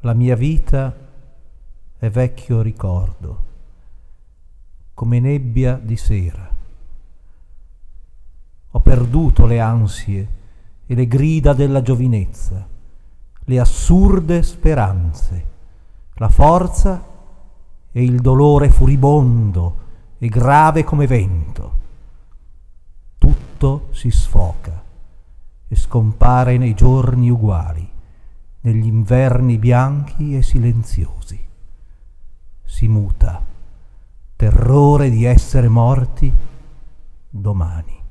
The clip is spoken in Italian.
La mia vita è vecchio ricordo, come nebbia di sera. Ho perduto le ansie e le grida della giovinezza, le assurde speranze, la forza e il dolore furibondo e grave come vento. Tutto si sfoca e scompare nei giorni uguali, negli inverni bianchi e silenziosi. Si muta, terrore di essere morti domani.